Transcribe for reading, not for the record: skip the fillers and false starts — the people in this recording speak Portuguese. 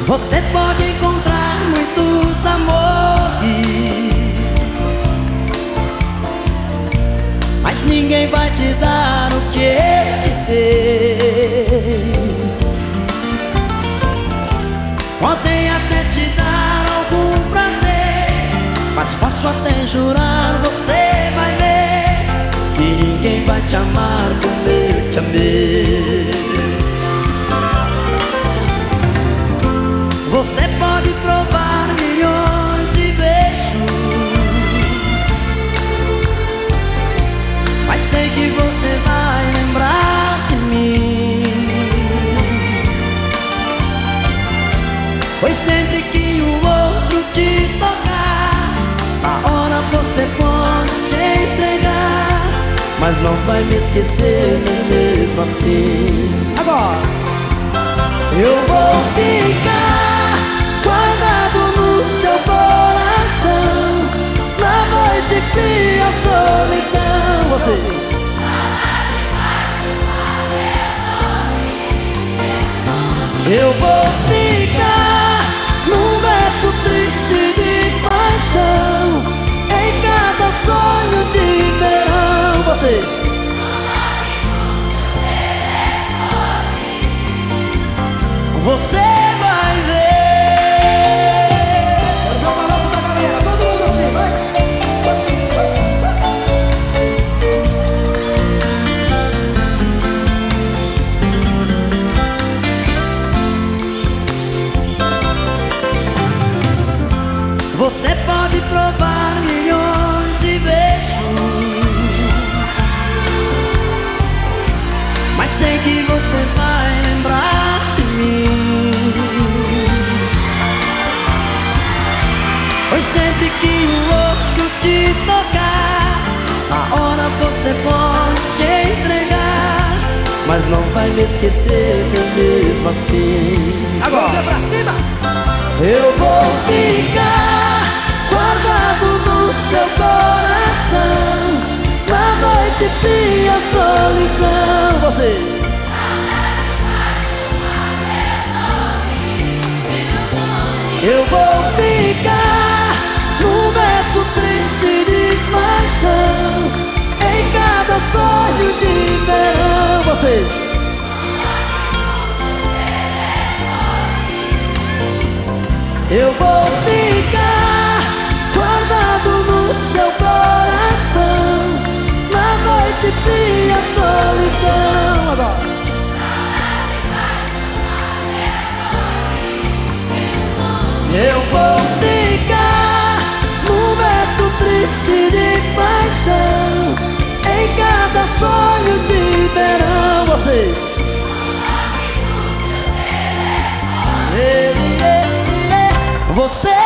Você pode encontrar muitos amores, mas ninguém vai te dar o que eu te dei. Podem até te dar algum prazer, mas posso até jurar, você vai ver que ninguém vai te amar como eu te amei. Você pode provar milhões de beijos, mas sei que você vai lembrar de mim, pois sempre que o outro te tocar, na hora você pode se entregar, mas não vai me esquecer nem mesmo assim. Agora eu vou ficar guardado no seu coração, na noite fria, solidão. Você eu vou ficar num verso triste de paixão, em cada sonho de verão. Você vai ver. quero ver o balanço da galera, todo mundo assim, vai. Você pode provar milhões de beijos, mas sei que você vai lembrar de mim, pois sempre que o outro te tocar, na hora você pode se entregar, mas não vai me esquecer mesmo assim. Agora você pra cima. Eu vou ficar guardado no seu coração, na noite fria, solidão. Você eu vou ficar num verso triste de paixão, em cada sonho de verão. Você eu vou ficar guardado no seu coração, na noite fria, solidão. Agora eu vou ficar num verso triste de paixão, em cada sonho de verão. Você você